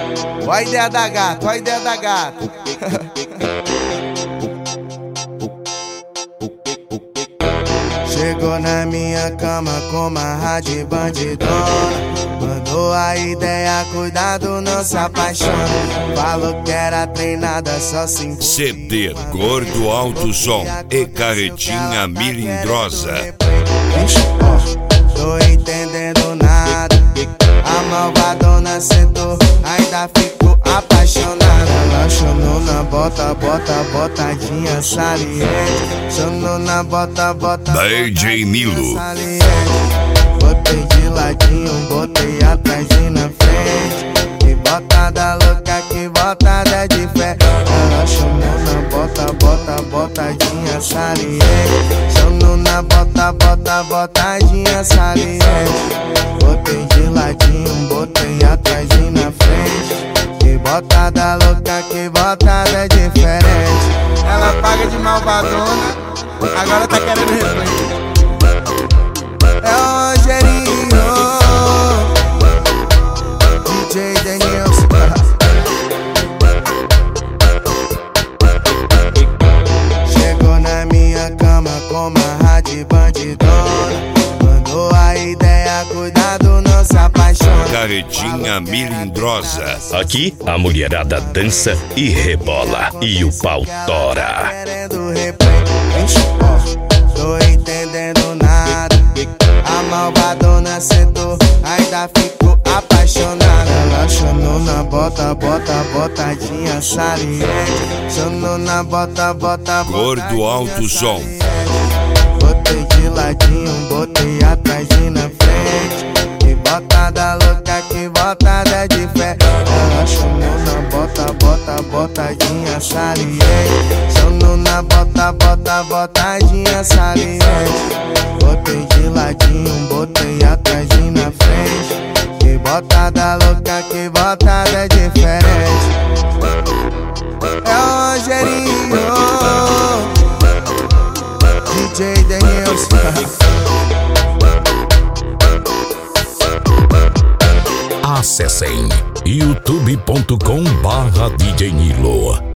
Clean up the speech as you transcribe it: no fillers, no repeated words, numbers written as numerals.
Ó a ideia da gata, ó a ideia da gata. Chegou na minha cama com uma rádio bandidona. Mandou a ideia, cuidado, não se apaixona. Falou que era treinada, só se envolvia. CD Gordo Alto Som e Carretinha Melindrosa. Tô entendendo nada. A malvadona sentou, ainda ficou apaixonada. Ela chamou na bota, botadinha saliente. Chamou na bota, DJ Nilo. Botei de ladinho, botei atrás e na frente. Que botada louca, que botada de fé. Ela chamou na botadinha saliente. Chamou na botadinha saliente. Botei de ladinho, botei atrás e na frente. Que botada louca, que botada diferente. Ela paga de malvadona, agora tá querendo replay. É o Rogerinho, DJ Denilson. Chegou na minha cama com uma rádio bandidona. Mandou a ideia, cuidado, não se apaixona. Carretinha Melindrosa. Aqui a mulherada dança e rebola e o pau tora. Querendo replay. Tô entendendo nada. A malvadona sentou, ainda ficou apaixonada. Ela chamou na botadinha saliente. Chamou na bota, Gordo Alto Som. Botei de ladinho, botei atrás e na frente. Que botada louca, que botada de fé. Ela chamou na botadinha saliente. Chamou na botadinha saliente. Botei de ladinho, botei atrás e na frente. Que botada louca, que botada diferente. É o Rogerinho, DJ Denilson. Acessem youtube.com/DJ Nilo.